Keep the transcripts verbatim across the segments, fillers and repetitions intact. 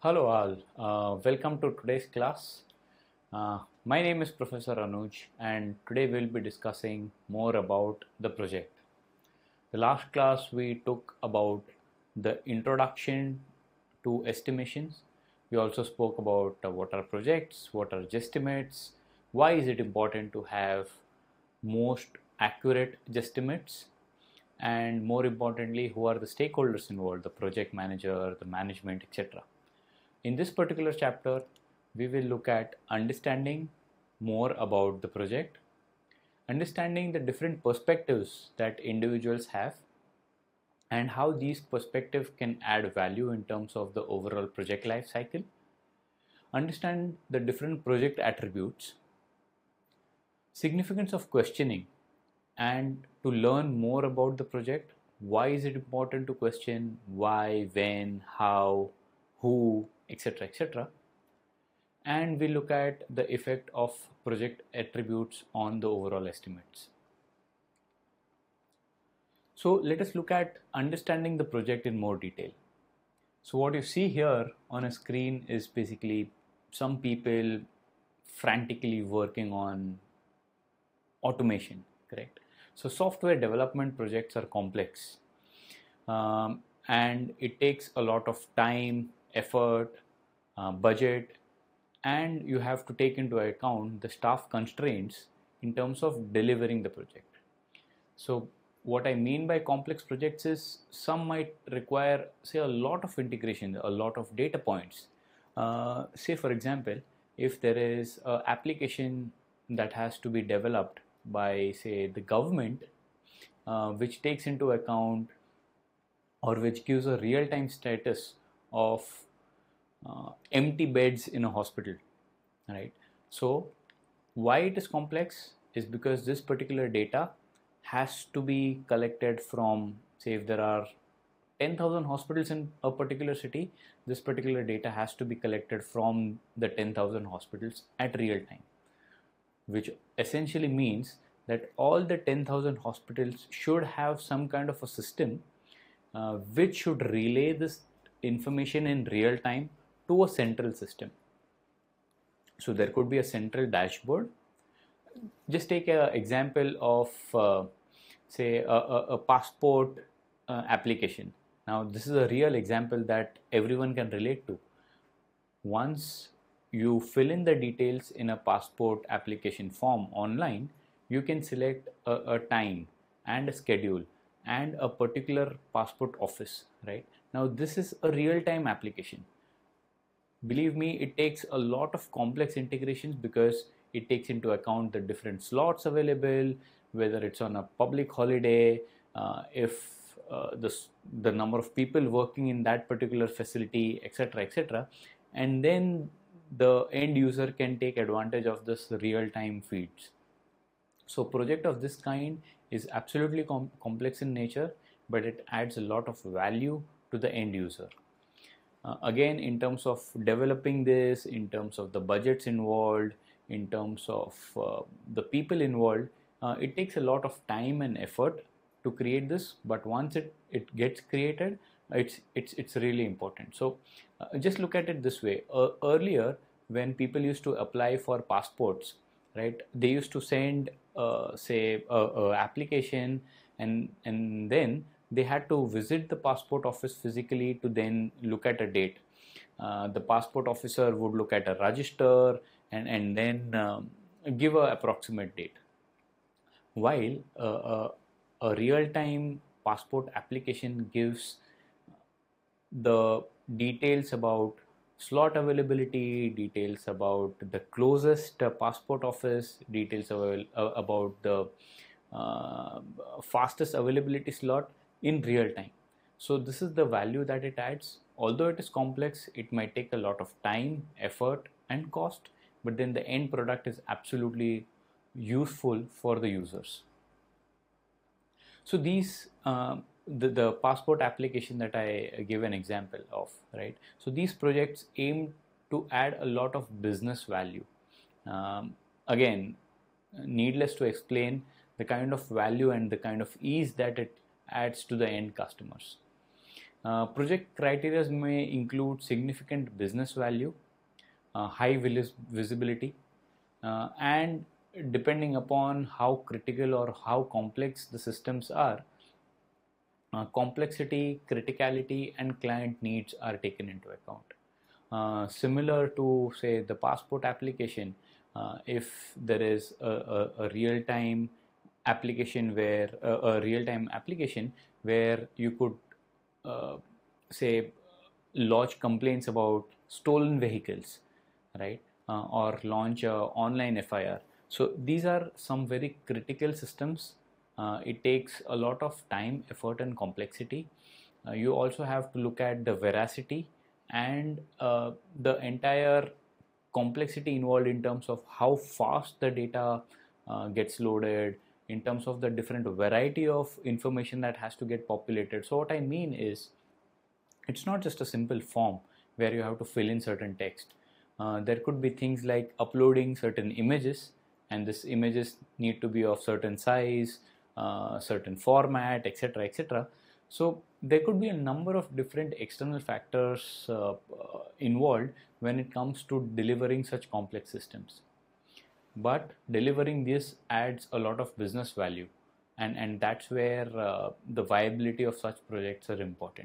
Hello all, uh, welcome to today's class. Uh, my name is Professor Anuj and today we'll be discussing more about the project. The last class we took about the introduction to estimations. We also spoke about uh, what are projects, what are guesstimates, why is it important to have most accurate guesstimates, and more importantly, who are the stakeholders involved, the project manager, the management, et cetera. In this particular chapter, we will look at understanding more about the project, understanding the different perspectives that individuals have, and how these perspectives can add value in terms of the overall project life cycle, understand the different project attributes, significance of questioning, and to learn more about the project. Why is it important to question? Why, when, how, who, etc, etc. And we look at the effect of project attributes on the overall estimates. So let us look at understanding the project in more detail. So what you see here on a screen is basically some people frantically working on automation, correct? So software development projects are complex, um, and it takes a lot of time, effort, uh, budget, and you have to take into account the staff constraints in terms of delivering the project. So what I mean by complex projects is some might require, say, a lot of integration, a lot of data points. Uh, say for example, if there is an application that has to be developed by, say, the government, uh, which takes into account or which gives a real-time status of uh, empty beds in a hospital, right? So why it is complex is because this particular data has to be collected from, say, if there are ten thousand hospitals in a particular city, this particular data has to be collected from the ten thousand hospitals at real time, which essentially means that all the ten thousand hospitals should have some kind of a system uh, which should relay this information in real time to a central system. So there could be a central dashboard. Just take an example of uh, say a, a, a passport uh, application. Now this is a real example that everyone can relate to. Once you fill in the details in a passport application form online, you can select a, a time and a schedule and a particular passport office, right? Now this is a real-time application. Believe me, it takes a lot of complex integrations because it takes into account the different slots available, whether it's on a public holiday, uh, if uh, the, the number of people working in that particular facility, etc, et cetera. And then the end user can take advantage of this real-time feeds. So project of this kind is absolutely com complex in nature, but it adds a lot of value to the end user. Uh, again, in terms of developing this, in terms of the budgets involved, in terms of uh, the people involved, uh, it takes a lot of time and effort to create this, but once it, it gets created, it's, it's, it's really important. So uh, just look at it this way. Uh, earlier, when people used to apply for passports, right, they used to send, uh, say, a, a application, and, and then they had to visit the passport office physically to then look at a date. Uh, the passport officer would look at a register and, and then um, give an approximate date. While uh, uh, a real-time passport application gives the details about slot availability, details about the closest uh, passport office, details avail uh, about the uh, fastest availability slot in real time. So this is the value that it adds. Although it is complex, it might take a lot of time, effort, and cost, but then the end product is absolutely useful for the users. So these uh, the, the passport application that I give an example of, right? So these projects aim to add a lot of business value. Um, again, needless to explain the kind of value and the kind of ease that it adds to the end customers. Uh, project criteria may include significant business value, uh, high vis- visibility, uh, and depending upon how critical or how complex the systems are, uh, complexity, criticality, and client needs are taken into account. Uh, similar to, say, the passport application, uh, if there is a, a, a real-time application where a, a real-time application where you could uh, say lodge complaints about stolen vehicles, right, uh, or launch a online F I R. So these are some very critical systems. Uh, it takes a lot of time, effort, and complexity. Uh, you also have to look at the veracity and uh, the entire complexity involved in terms of how fast the data uh, gets loaded, in terms of the different variety of information that has to get populated. So what I mean is, it's not just a simple form where you have to fill in certain text. Uh, there could be things like uploading certain images, and these images need to be of certain size, uh, certain format, etc, etc. So there could be a number of different external factors uh, uh, involved when it comes to delivering such complex systems. But delivering this adds a lot of business value, and, and that's where uh, the viability of such projects are important.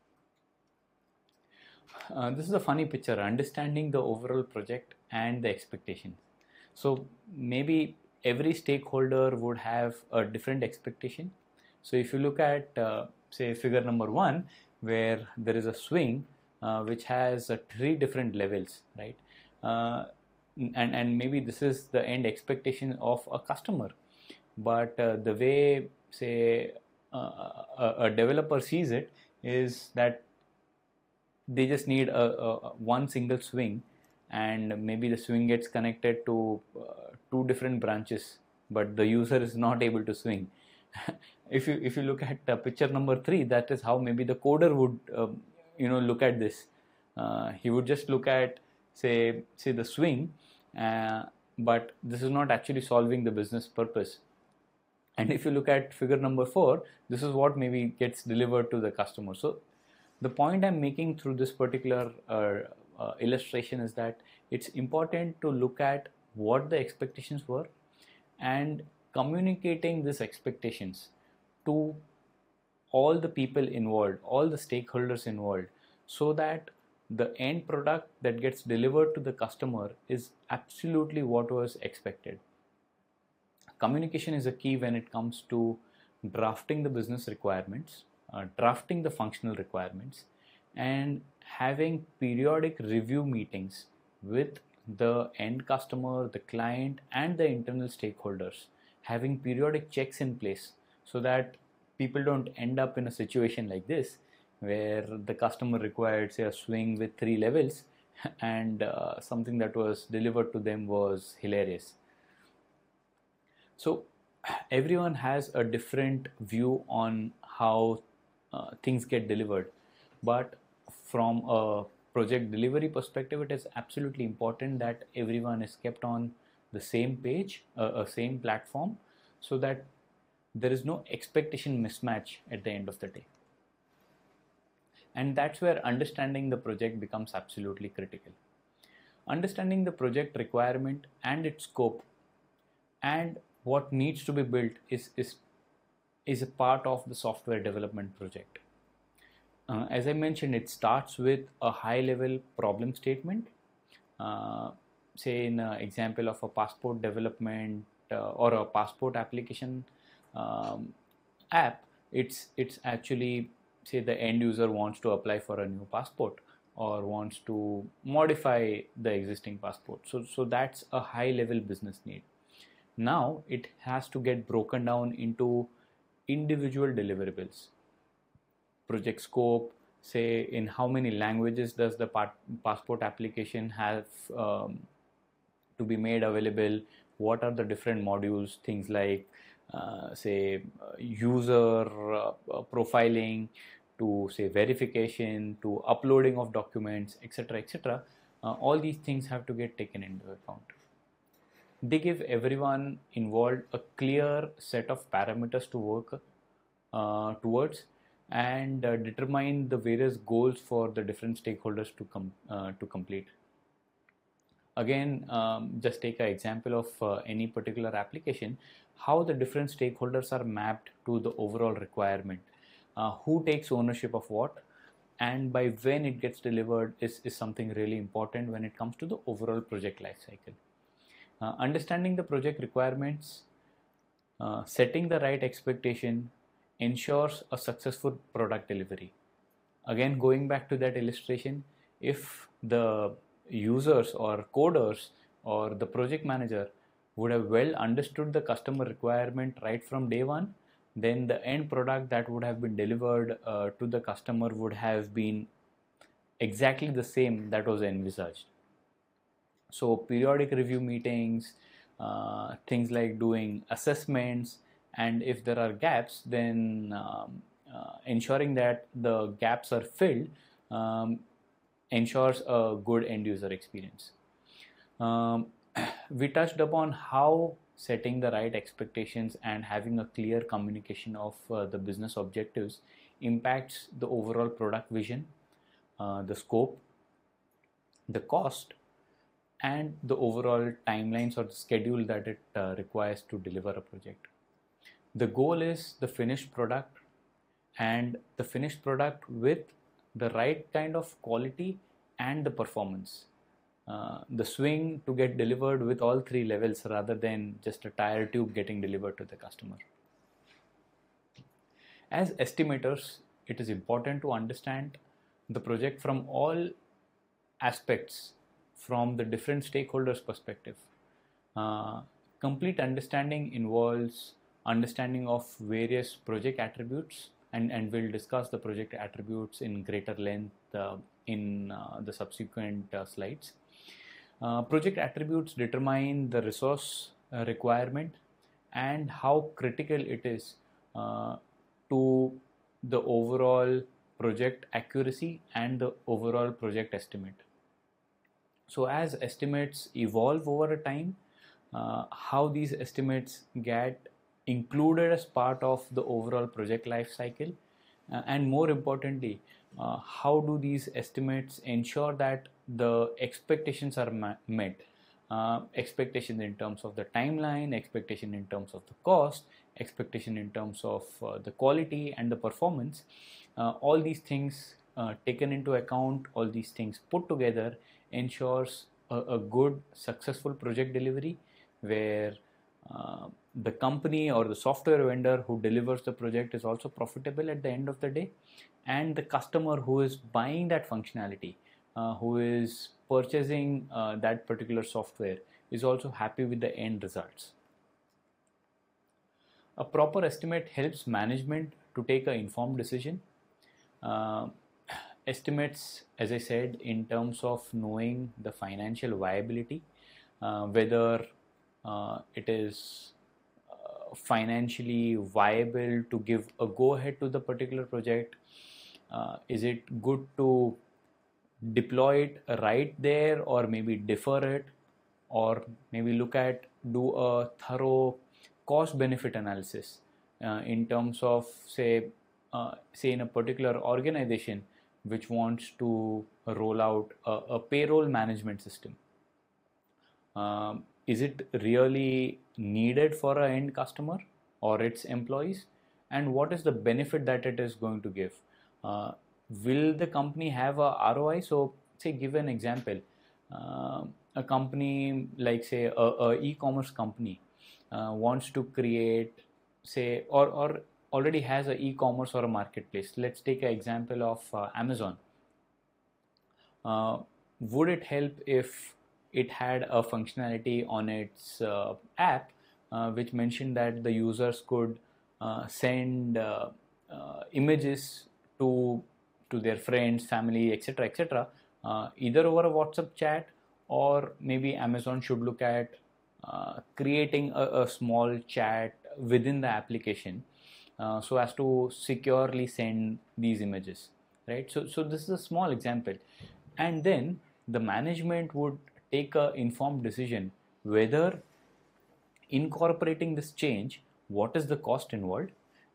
Uh, this is a funny picture, understanding the overall project and the expectations. So maybe every stakeholder would have a different expectation. So if you look at, uh, say, figure number one, where there is a swing uh, which has uh, three different levels, right? Uh, and, and maybe this is the end expectation of a customer. But uh, the way, say, uh, a, a developer sees it is that they just need a, a one single swing, and maybe the swing gets connected to uh, two different branches, but the user is not able to swing. if you if you look at uh, picture number three, that is how maybe the coder would um, you know look at this. Uh, he would just look at, say say the swing, uh, but this is not actually solving the business purpose. And if you look at figure number four, this is what maybe gets delivered to the customer. So the point I'm making through this particular uh, uh, illustration is that it's important to look at what the expectations were and communicating these expectations to all the people involved, all the stakeholders involved, so that the end product that gets delivered to the customer is absolutely what was expected. Communication is a key when it comes to drafting the business requirements, uh, drafting the functional requirements, and having periodic review meetings with the end customer, the client, and the internal stakeholders, having periodic checks in place so that people don't end up in a situation like this where the customer required, say, a swing with three levels and uh, something that was delivered to them was hilarious. So everyone has a different view on how uh, things get delivered, but from a project delivery perspective, it is absolutely important that everyone is kept on the same page, uh, a same platform, so that there is no expectation mismatch at the end of the day. And that's where understanding the project becomes absolutely critical. Understanding the project requirement and its scope and what needs to be built is, is, is a part of the software development project. Uh, as I mentioned, it starts with a high level problem statement. Uh, say in an example of a passport development uh, or a passport application um, app, it's, it's actually, say, the end user wants to apply for a new passport or wants to modify the existing passport. So, so that's a high level business need. Now it has to get broken down into individual deliverables. Project scope, say in how many languages does the passport application have um, to be made available, what are the different modules, things like uh, say uh, user uh, uh, profiling, to say verification, to uploading of documents, etc, etc. Uh, all these things have to get taken into account. They give everyone involved a clear set of parameters to work uh, towards, and uh, determine the various goals for the different stakeholders to com- uh, to complete. Again, um, just take an example of uh, any particular application, how the different stakeholders are mapped to the overall requirement, uh, who takes ownership of what, and by when it gets delivered is, is something really important when it comes to the overall project life cycle. Uh, understanding the project requirements, uh, setting the right expectation ensures a successful product delivery. Again, going back to that illustration, if the users or coders or the project manager would have well understood the customer requirement right from day one, then the end product that would have been delivered uh, to the customer would have been exactly the same that was envisaged. So periodic review meetings, uh, things like doing assessments, and if there are gaps, then um, uh, ensuring that the gaps are filled um, ensures a good end user experience. Um, we touched upon how setting the right expectations and having a clear communication of uh, the business objectives impacts the overall product vision, uh, the scope, the cost, and the overall timelines or the schedule that it uh, requires to deliver a project. The goal is the finished product, and the finished product with the right kind of quality and the performance. Uh, the swing to get delivered with all three levels rather than just a tire tube getting delivered to the customer. As estimators, it is important to understand the project from all aspects, from the different stakeholders' perspective. Uh, complete understanding involves understanding of various project attributes, and, and we'll discuss the project attributes in greater length uh, in uh, the subsequent uh, slides. Uh, project attributes determine the resource uh, requirement and how critical it is uh, to the overall project accuracy and the overall project estimate. So as estimates evolve over a time, uh, how these estimates get included as part of the overall project life cycle, uh, and more importantly, uh, how do these estimates ensure that the expectations are ma- met, uh, expectation in terms of the timeline, expectation in terms of the cost, expectation in terms of uh, the quality and the performance. Uh, all these things uh, taken into account, all these things put together ensures a, a good successful project delivery where uh, the company or the software vendor who delivers the project is also profitable at the end of the day, and the customer who is buying that functionality, uh, who is purchasing uh, that particular software, is also happy with the end results. A proper estimate helps management to take an informed decision. Uh, estimates, as I said, in terms of knowing the financial viability, uh, whether uh, it is uh, financially viable to give a go ahead to the particular project. Uh, is it good to deploy it right there, or maybe defer it, or maybe look at do a thorough cost benefit analysis uh, in terms of say uh, say in a particular organization which wants to roll out a, a payroll management system. Um, is it really needed for an end customer or its employees, and what is the benefit that it is going to give? Uh, will the company have a R O I? So say give an example, uh, a company like say a, a e-commerce company uh, wants to create say or, or already has an e-commerce or a marketplace. Let's take an example of uh, Amazon. Uh, would it help if it had a functionality on its uh, app uh, which mentioned that the users could uh, send uh, uh, images to to their friends, family, etc, etc, uh, either over a WhatsApp chat, or maybe Amazon should look at uh, creating a, a small chat within the application uh, so as to securely send these images, right? So, so this is a small example, and then the management would take a informed decision whether incorporating this change, what is the cost involved,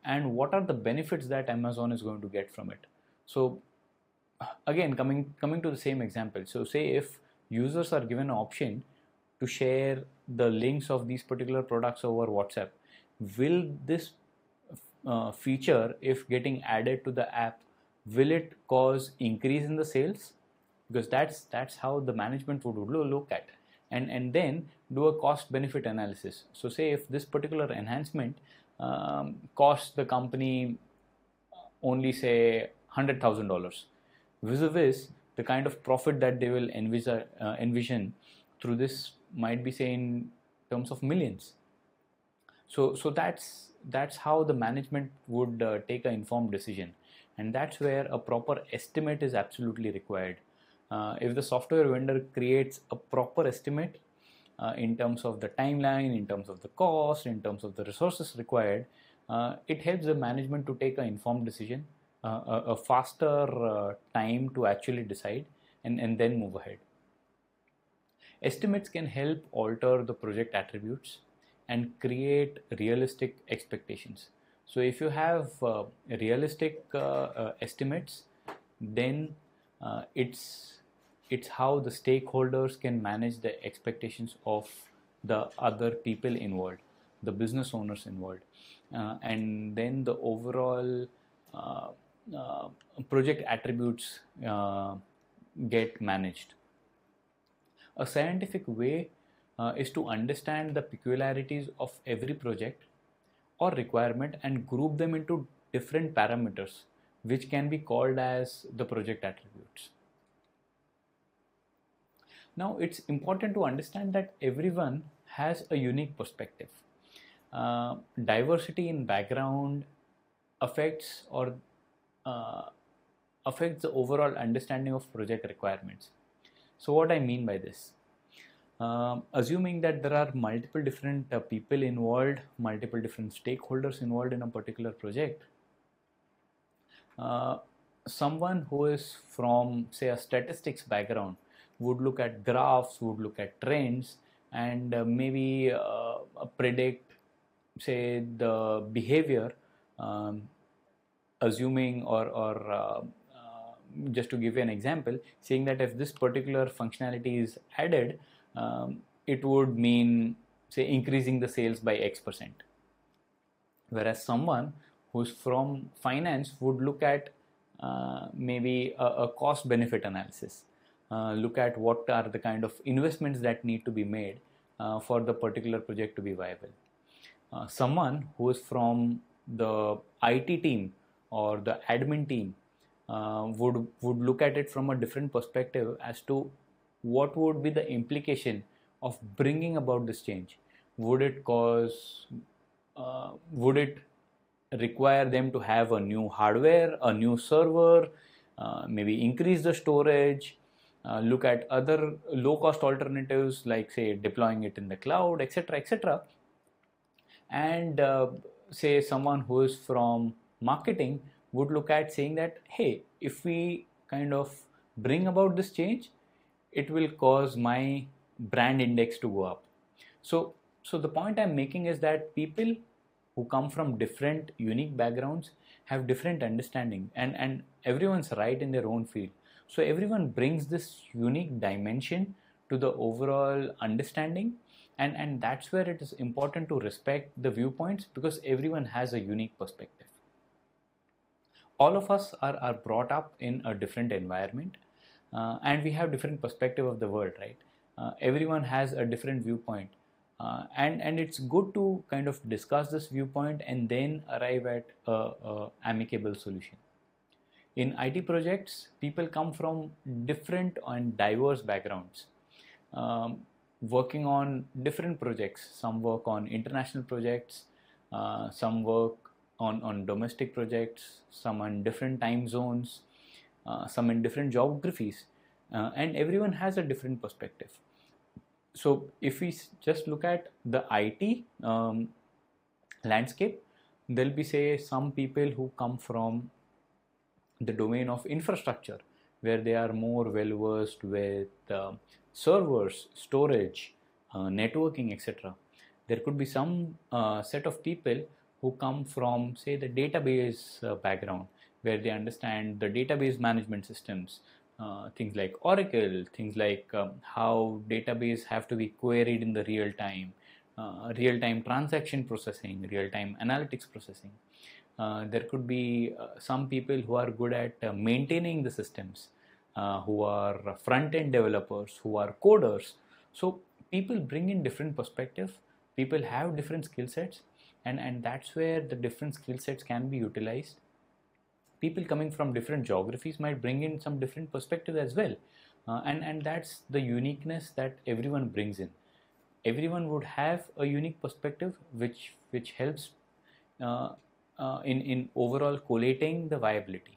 and what are the benefits that Amazon is going to get from it. So again, coming coming to the same example, so say if users are given an option to share the links of these particular products over WhatsApp, will this uh, feature, if getting added to the app, will it cause increase in the sales? Because that's that's how the management would look at, and and then do a cost benefit analysis. So say if this particular enhancement um, costs the company only say one hundred thousand dollars, vis-a-vis the kind of profit that they will envision, uh, envision through this might be say in terms of millions. So so that's that's how the management would uh, take an informed decision, and that's where a proper estimate is absolutely required. Uh, if the software vendor creates a proper estimate uh, in terms of the timeline, in terms of the cost, in terms of the resources required, uh, it helps the management to take an informed decision, uh, a, a faster uh, time to actually decide, and, and then move ahead. Estimates can help alter the project attributes and create realistic expectations. So if you have uh, realistic uh, uh, estimates, then uh, it's it's how the stakeholders can manage the expectations of the other people involved, the business owners involved, uh, and then the overall uh, uh, project attributes uh, get managed. A scientific way uh, is to understand the peculiarities of every project or requirement and group them into different parameters, which can be called as the project attributes. Now, it's important to understand that everyone has a unique perspective. Uh, diversity in background affects or uh, affects the overall understanding of project requirements. So what I mean by this, um, assuming that there are multiple different uh, people involved, multiple different stakeholders involved in a particular project, uh, someone who is from say a statistics background would look at graphs, would look at trends, and uh, maybe uh, predict say the behavior, um, assuming or, or uh, uh, just to give you an example, saying that if this particular functionality is added, um, it would mean say increasing the sales by X percent. Whereas someone who's from finance would look at uh, maybe a, a cost benefit analysis. Uh, look at what are the kind of investments that need to be made uh, for the particular project to be viable. Uh, someone who is from the I T team or the admin team uh, would would look at it from a different perspective as to what would be the implication of bringing about this change. Would it cause, uh, would it require them to have a new hardware, a new server, uh, maybe increase the storage, Uh, look at other low-cost alternatives like say deploying it in the cloud, etc, etc, and uh, say someone who is from marketing would look at saying that, hey, if we kind of bring about this change, it will cause my brand index to go up. So so the point I'm making is that people who come from different unique backgrounds have different understanding, and and everyone's right in their own field. So everyone brings this unique dimension to the overall understanding, and, and that's where it is important to respect the viewpoints, because everyone has a unique perspective. All of us are, are brought up in a different environment, uh, and we have different perspective of the world, right? Uh, everyone has a different viewpoint, uh, and, and it's good to kind of discuss this viewpoint and then arrive at a, a amicable solution. In I T projects, people come from different and diverse backgrounds, um, working on different projects. Some work on international projects, uh, some work on, on domestic projects, some on different time zones, uh, some in different geographies, uh, and everyone has a different perspective. So if we just look at the I T um, landscape, there'll be say some people who come from the domain of infrastructure, where they are more well versed with uh, servers, storage, uh, networking, et cetera. There could be some uh, set of people who come from, say, the database uh, background, where they understand the database management systems, uh, things like Oracle, things like um, how database have to be queried in the real time, uh, real time transaction processing, real time analytics processing. Uh, there could be uh, some people who are good at uh, maintaining the systems, uh, who are front end developers, who are coders. So people bring in different perspective, people have different skill sets, and, and that's where the different skill sets can be utilized. People coming from different geographies might bring in some different perspective as well. Uh, and, and that's the uniqueness that everyone brings in. Everyone would have a unique perspective which, which helps uh, uh, in, in overall collating the viability.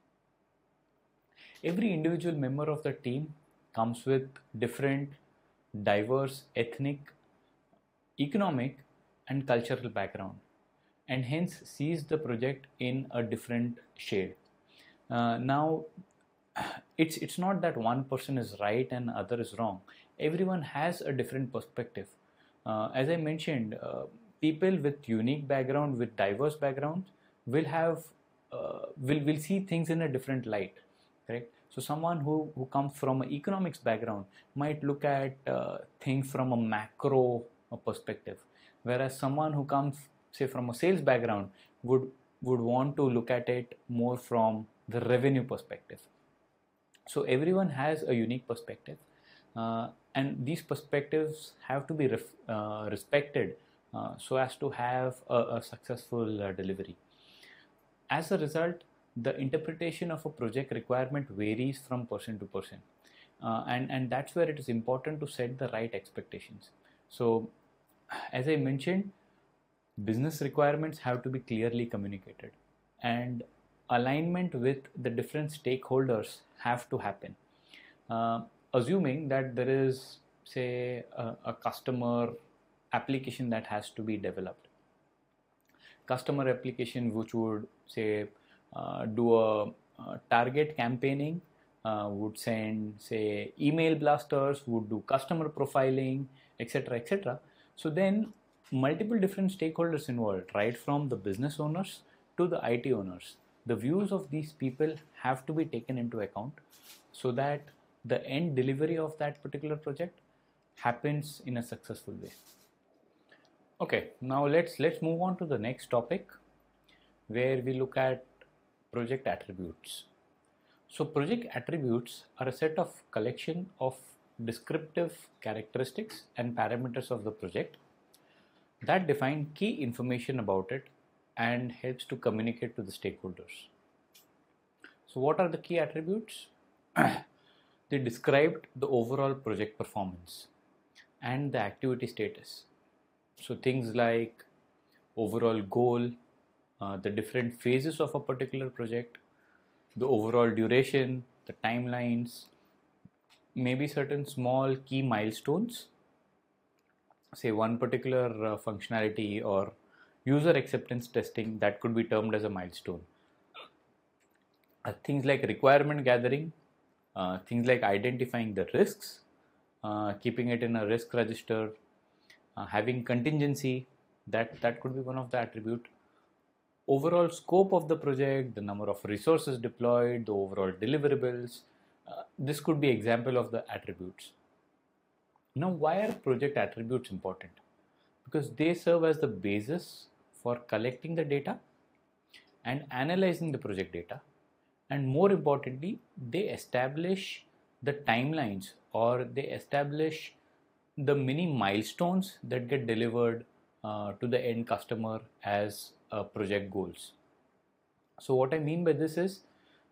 Every individual member of the team comes with different, diverse ethnic, economic, and cultural background, and hence sees the project in a different shade. Uh, now, it's it's not that one person is right and other is wrong. Everyone has a different perspective. Uh, as I mentioned, uh, people with unique background, with diverse backgrounds, will have uh, will will see things in a different light, correct? So someone who, who comes from an economics background might look at uh, things from a macro perspective, whereas someone who comes, say, from a sales background would would want to look at it more from the revenue perspective. So everyone has a unique perspective, uh, and these perspectives have to be ref, uh, respected uh, so as to have a, a successful uh, delivery. As a result, the interpretation of a project requirement varies from person to person, uh, and and that's where it is important to set the right expectations. So as I mentioned, business requirements have to be clearly communicated, and alignment with the different stakeholders have to happen. Uh, assuming that there is, say, a, a customer application that has to be developed, customer application which would, say, uh, do a, a target campaigning, uh, would send, say, email blasters, would do customer profiling, etc, etc. So then multiple different stakeholders involved, right from the business owners to the I T owners. The views of these people have to be taken into account so that the end delivery of that particular project happens in a successful way. Okay, now let's let's move on to the next topic, where we look at project attributes. So project attributes are a set of collection of descriptive characteristics and parameters of the project that define key information about it and helps to communicate to the stakeholders. So what are the key attributes? They described the overall project performance and the activity status. So things like overall goal, uh, the different phases of a particular project, the overall duration, the timelines, maybe certain small key milestones, say one particular uh, functionality or user acceptance testing that could be termed as a milestone. Uh, things like requirement gathering, uh, things like identifying the risks, uh, keeping it in a risk register, uh, having contingency, that, that could be one of the attribute. Overall scope of the project, the number of resources deployed, the overall deliverables, uh, this could be example of the attributes. Now, why are project attributes important? Because they serve as the basis for collecting the data and analyzing the project data, and more importantly, they establish the timelines, or they establish the many milestones that get delivered uh, to the end customer as uh, project goals. So what I mean by this is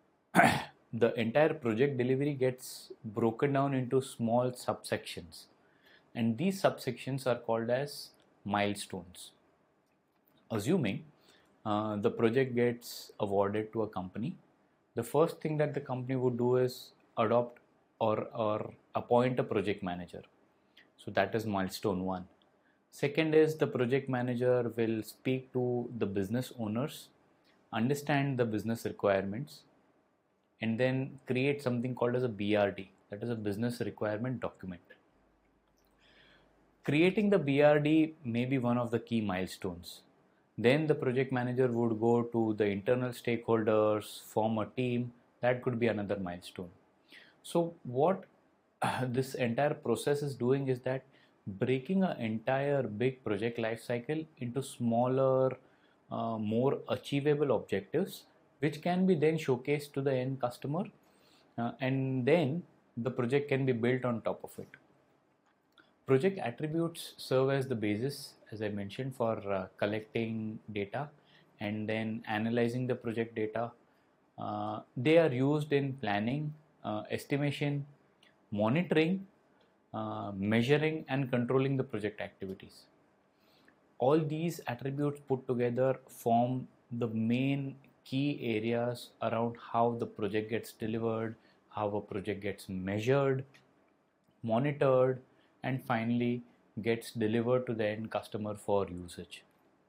the entire project delivery gets broken down into small subsections, and these subsections are called as milestones. Assuming uh, the project gets awarded to a company, the first thing that the company would do is adopt or, or appoint a project manager. So that is milestone one. Second is the project manager will speak to the business owners, understand the business requirements, and then create something called as a B R D, that is a business requirement document. Creating the B R D may be one of the key milestones. Then the project manager would go to the internal stakeholders, form a team. That could be another milestone. So what this entire process is doing is that breaking an entire big project life cycle into smaller, uh, more achievable objectives, which can be then showcased to the end customer, uh, and then the project can be built on top of it. Project attributes serve as the basis, as I mentioned, for uh, collecting data and then analyzing the project data. Uh, they are used in planning, uh, estimation, monitoring, uh, measuring, and controlling the project activities. All these attributes put together form the main key areas around how the project gets delivered, how a project gets measured, monitored, and finally gets delivered to the end customer for usage.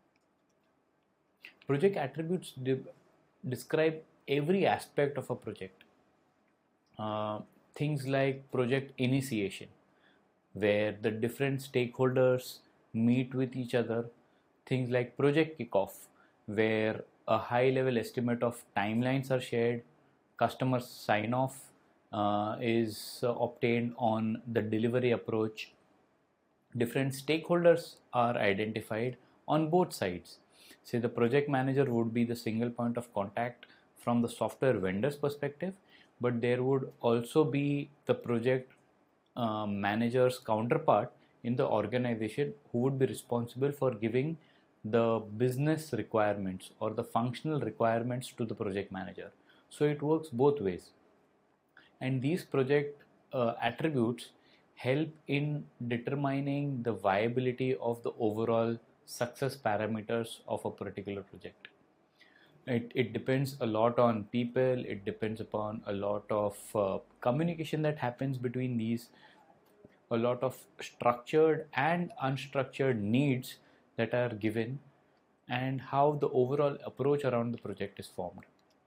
Project attributes de- describe every aspect of a project. Uh, things like project initiation, where the different stakeholders meet with each other. Things like project kickoff, where a high level estimate of timelines are shared, customer sign off uh, is uh, obtained on the delivery approach. Different stakeholders are identified on both sides. Say the project manager would be the single point of contact from the software vendor's perspective, but there would also be the project uh, manager's counterpart in the organization who would be responsible for giving the business requirements or the functional requirements to the project manager. So it works both ways. And these project uh, attributes help in determining the viability of the overall success parameters of a particular project. It, it depends a lot on people, it depends upon a lot of uh, communication that happens between these, a lot of structured and unstructured needs that are given, and how the overall approach around the project is formed.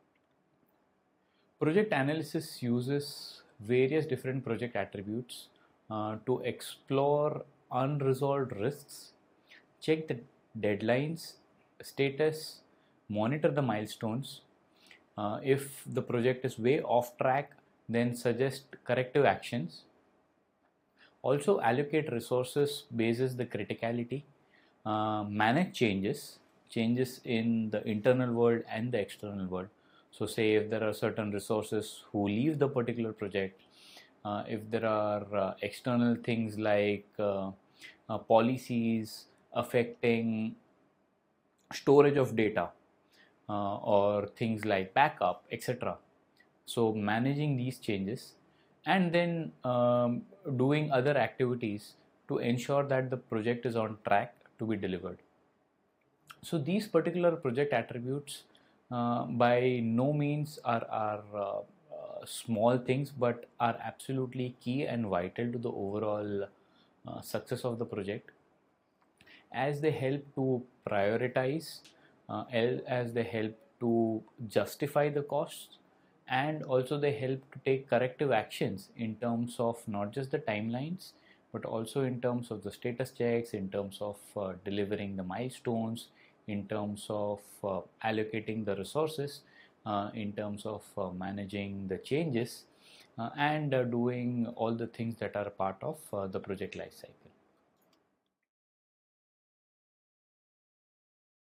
Project analysis uses various different project attributes uh, to explore unresolved risks, check the deadlines, status, monitor the milestones. Uh, if the project is way off track, then suggest corrective actions. Also allocate resources basis the criticality, uh, manage changes, changes in the internal world and the external world. So say if there are certain resources who leave the particular project, uh, if there are uh, external things like uh, uh, policies affecting storage of data, uh, or things like backup, et cetera. So managing these changes and then um, doing other activities to ensure that the project is on track to be delivered. So these particular project attributes uh, by no means are, are uh, uh, small things, but are absolutely key and vital to the overall uh, success of the project, as they help to prioritize, uh, as they help to justify the costs, and also they help to take corrective actions in terms of not just the timelines, but also in terms of the status checks, in terms of uh, delivering the milestones, in terms of uh, allocating the resources, uh, in terms of uh, managing the changes, uh, and uh, doing all the things that are part of uh, the project life cycle.